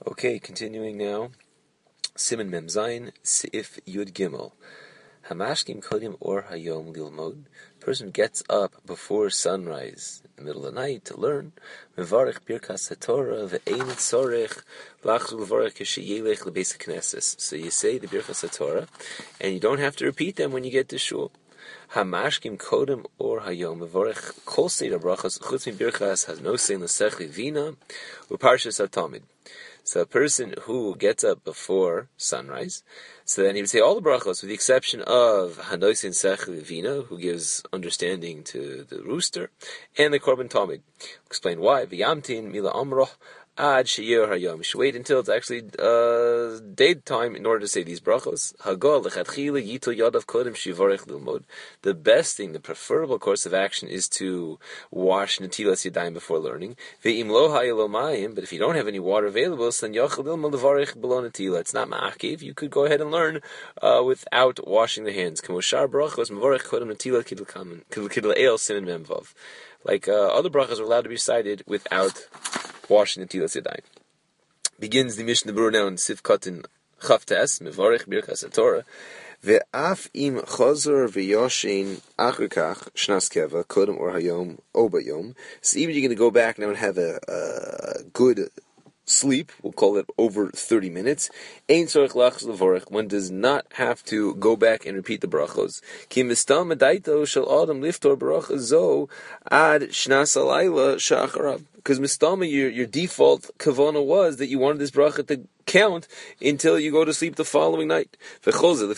Okay, continuing now. Siman Mem Zayin, Sif Yud Gimel. Hamashkim Kodim Or Hayom Lilmod. Person gets up before sunrise, in the middle of the night, to learn. Mevarich Birkas HaTorah Ve'ein Tzorech Lachzul Levarich K'sheyelech Lebeis HaKnesses. So you say the Birkas HaTorah, and you don't have to repeat them when you get to shul. Hamashkim Kodim Or Hayom Mevarich Kol Seder Brachas Chutz Mi Birkas Has No Sein L'Sech Vina U'Parshas HaTamid. So a person who gets up before sunrise, so then he would say all the brachos with the exception of Hanosin Sech Vina, who gives understanding to the rooster, and the Korban Tamid. Explain why. V'yamtin Mila Amroch Ad Sheyer Hayom. You should wait until it's actually daytime in order to say these brachos. Hagol Lechatchila Yito Yadav Kodem Shivarech Lilmod. The best thing, the preferable course of action is to wash Natilas Yadayim before learning. Ve'im lo hayelo mayim. But if you don't have any water available, so then Yachal Ilma Levarech Below Natila. It's not ma'akiv. You could go ahead and learn without washing the hands. Kamoshar brachos Mevarech Kodem Natila Kidl El Simin Memvav. Like other brachos are allowed to be recited without washing the Tilas Yadayim. Begins the Mishnah Berurah now in Sif Katan Chavtes, Mevarich Birkas HaTorah, Ve'af im chazor ve'yoshin achrikach shnas keva kodem or hayom o bayom. So even you're going to go back now and have a good sleep, we'll call it over 30 minutes. Ein tzorich lachz levorich. One does not have to go back and repeat the brachos. Ki mistam medaito shel adam liftor bracha zo ad shnas alayla shacharav. Because mistama, your default kavana was that you wanted this bracha to count until you go to sleep the following night. This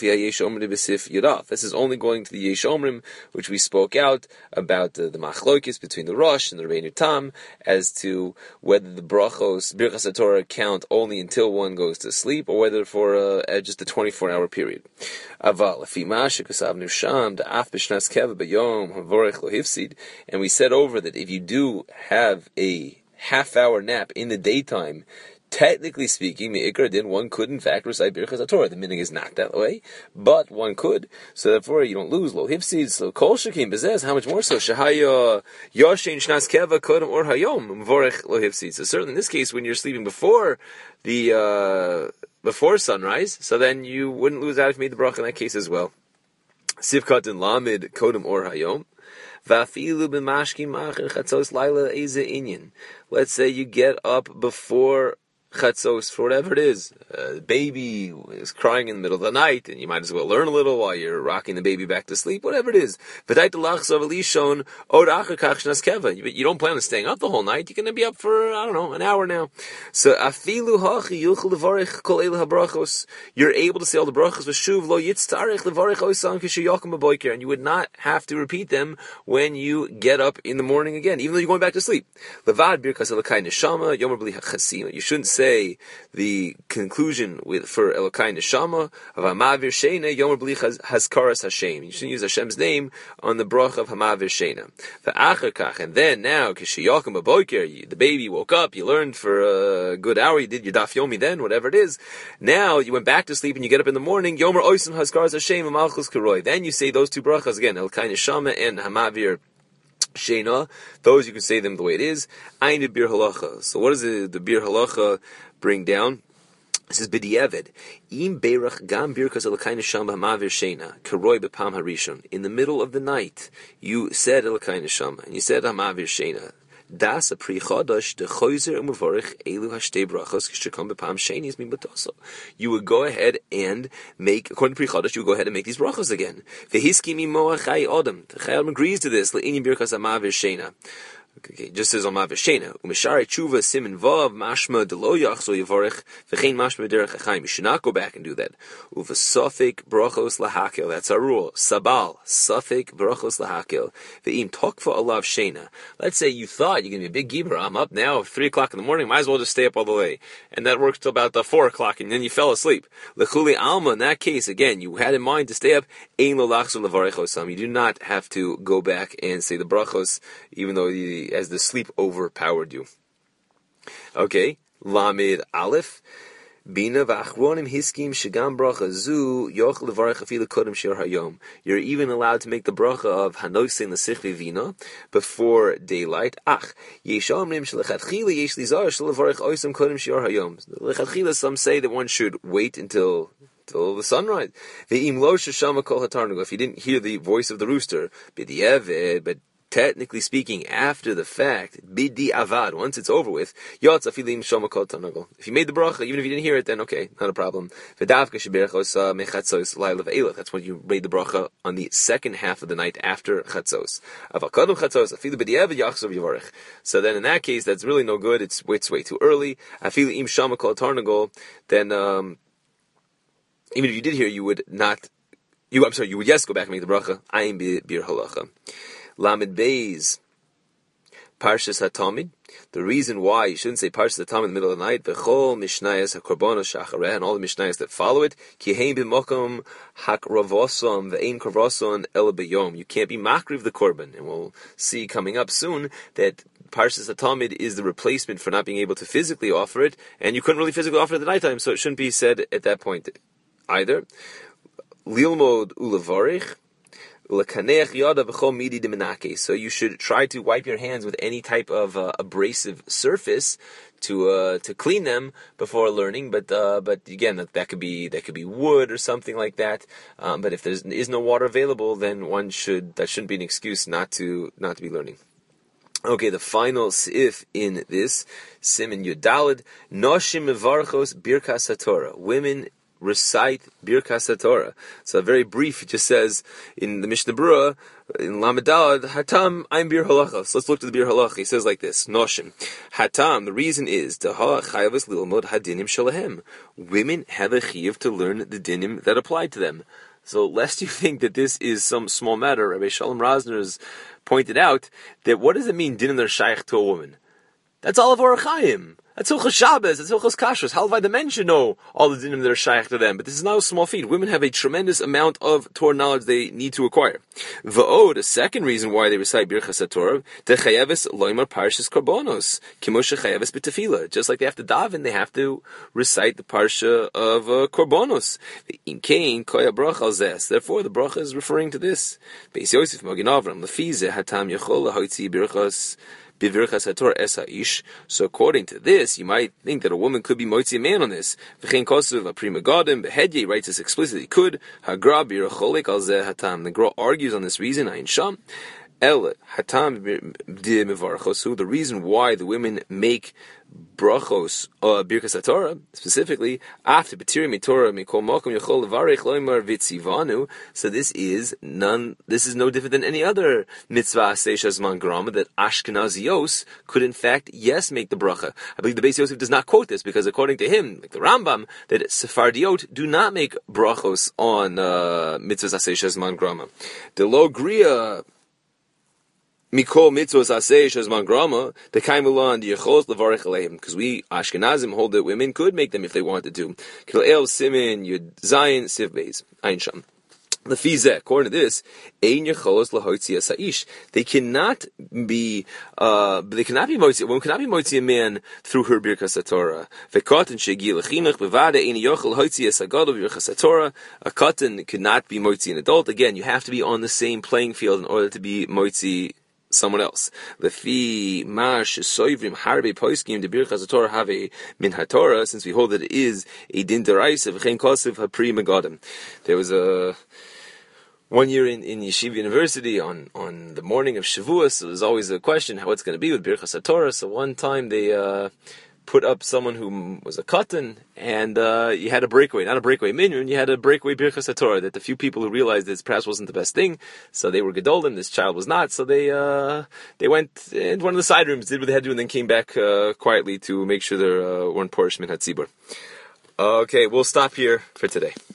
is only going to the Yesh Omrim, which we spoke out about the machlokes between the Rosh and the Rebbeinu Tam as to whether the brachos, Birkas HaTorah, count only until one goes to sleep or whether for just a 24-hour period. And we said over that if you do have a half-hour nap in the daytime, technically speaking, Me'ikra din, one could in fact recite Birkas HaTorah. The meaning is not that way, but one could. So therefore you don't lose lo hifsid. So kol shekim bezez, how much more so? Shahaya yoshein shnas keva kodem or hayom mvorech lo hifsid. So certainly in this case, when you're sleeping before the before sunrise, so then you wouldn't lose out if you made the bracha in that case as well. Sivkat and lamid kodem or hayom. Let's say you get up before Chatzos, for whatever it is. The baby is crying in the middle of the night, and you might as well learn a little while you're rocking the baby back to sleep, whatever it is. But you don't plan on staying up the whole night. You're going to be up for, an hour now. So, you're able to say all the brachos, and you would not have to repeat them when you get up in the morning again, even though you're going back to sleep. You shouldn't say the conclusion for Elokai Neshama of Hamavir Sheina Yomer Bli Haskaras Hashem. You shouldn't use Hashem's name on the bracha of Hamavir Sheina. And then now, Kishiyakim Aboiker, the baby woke up, you learned for a good hour, you did your Daf Yomi then, whatever it is. Now you went back to sleep and you get up in the morning, Yomer Oisim Haskaras Hashem Malchus Karoi. Then you say those two brachas again, Elokai Neshama and Hamavir Sheina, those you can say them the way it is. Ein de Bir Halacha. So what does the Bir Halacha bring down? This is B'diavad. Im Beirach Gam Birkas Elokai Neshama Hamavir Sheina Karoi B'Pam Harishon. In the middle of the night, you said Elokai Neshama and you said Hamavir Sheina. Das a pri chodesh de choizer u'mevorich elu hashtei brachos kishakam b'pam sheni is min b'toso. You would go ahead and make, according to pri chodesh, you would go ahead and make these brachos again. Vehiski mimoa chai odem. The chai odem agrees to this. Le'ini birkas amavir shena. Okay, just says on Mavashena. Umeshari tshuva simin vav mashma delo yachzo yavorech v'chein mashma derech achayim. You should not go back and do that. Uvasofik brachos lahakel. That's our rule. Sabal sofik brachos lahakel. Ve'im tokfa alav shena. Let's say you thought you're going to be a big giver. I'm up now, 3 o'clock in the morning. Might as well just stay up all the way, and that works till about 4 o'clock, and then you fell asleep. Lechuli alma. In that case, again, you had in mind to stay up. Ein lo lachzo lavarechosam. You do not have to go back and say the brachos, even though as the sleep overpowered you. Okay, Lamed Aleph. Bina v'achronim hiskim shegam bracha zu yoch levarich afilu kodem shir hayom. You're even allowed to make the bracha of hanosein l'sichvi vina before daylight. Ach yeshamrim shelechatchila yesh lizar shelevarich oisem kodem shir hayom. Lechatchila, some say that one should wait until the sunrise. Ve'im lo sheshama kol hatarnug. If you didn't hear the voice of the rooster, b'di'eved, but technically speaking, after the fact, bidi avad, once it's over with, yotz afilim shoma kol tanagol. If you made the bracha, even if you didn't hear it, then okay, not a problem. V'davka sheberachos mechatzos layla ve'elach. That's when you made the bracha on the second half of the night after chatzos. Avakadum chatzos afilu b'di'evad yachsov yivarech. So then, in that case, that's really no good. It's way too early. Afilim shoma kol tarnagol. Then, even if you did hear, you would not. You would go back and make the bracha. Ayin bir halacha. Lamed Beis, Parshas HaTamid. The reason why you shouldn't say Parshas HaTamid in the middle of the night, V'chol Mishnayos HaKorbanos Shachareh, and all the Mishnayos that follow it, Ki hein b'mokom hakravosom v'ein kravoson el b'yom. You can't be makriv the korban, and we'll see coming up soon that Parshas HaTamid is the replacement for not being able to physically offer it, and you couldn't really physically offer it at the nighttime, so it shouldn't be said at that point either. Lilmod ulevarich. So you should try to wipe your hands with any type of abrasive surface to clean them before learning. But again, that could be wood or something like that. But if there is no water available, then that shouldn't be an excuse not to be learning. Okay, the final sif in this Siman Yudalid, Noshim Mevarchos Birkas HaTorah. Women recite Birkas HaTorah. So very brief, it just says in the Mishnah Berurah, in Lamed Daled, Hatam, I'm Bir Halacha. So let's look to the Bir Halacha. He says like this, Noshim. Hatam, the reason is, Taha Chayavas Lilmod Hadinim Shalahem. Women have a chiv to learn the dinim that apply to them. So lest you think that this is some small matter, Rabbi Shalom Rosner has pointed out that what does it mean, dinim that are shaykh to a woman? That's all of Orach Chaim. That's Hilchos Shabbos, that's Hilchos Kashrus. Halvai, the men should know all the dinim that are shaykh to them. But this is not a small feat. Women have a tremendous amount of Torah knowledge they need to acquire. V'od, a second reason why they recite Birchas HaTorah, Techayeves loymar parshas korbanos, kimoshe chayeves b'tefila. Just like they have to daven, they have to recite the parsha of korbanos. Im kein koya bracha al zes. Therefore, the bracha is referring to this. Beis Yosef Magen Avram, lefize hatam yachol lahotzi birchas so according to this, you might think that a woman could be moitzi a man on this. Behedye writes this explicitly. Could Hagra biracholik al zeh hatam. The Gra argues on this reason. Ayin sham. El hatam de mevarchosu. The reason why the women make brachos birkas HaTorah specifically after b'tirim Torah mikol makom yachol levarich loymar vitzivanu. So this is no different than any other mitzvah seishas man grama that Ashkenazios could in fact make the bracha. I believe the Beis Yosef does not quote this because according to him, like the Rambam, that Sephardiot do not make brachos on mitzvahs seishas man grama. The lo gria Mikol mitzvos asay shazman grama the kaimulan the yechos levarich aleim, because we Ashkenazim hold that women could make them if they wanted to. Kil el simin yud zayin siv beis ayin sham. The fizeh, according to this, ein yecholos lahotzi asaish. They cannot be moitzi. One cannot be moitzi a man through her birkas HaTorah. V'katan shegi lechinach bevada ein yochel hotzi asagado birkas HaTorah. A katan cannot be moitzi an adult. Again, you have to be on the same playing field in order to be moitzi someone else. Lefi mash soivrim harbe poiskim de birchas HaTorah have a min HaTorah, since we hold that it is a din deraisa v'chein kosev hapri megadim. There was one year in Yeshiva University on the morning of Shavuos, so there's always a question how it's going to be with birchas HaTorah. So one time they put up someone who was a katan, and you had a breakaway, not a breakaway minyan, you had a breakaway birchas HaTorah, that the few people who realized this perhaps wasn't the best thing, so they were gedolim, this child was not, so they went into one of the side rooms, did what they had to do, and then came back quietly to make sure there weren't porish min hatzibur. Okay, we'll stop here for today.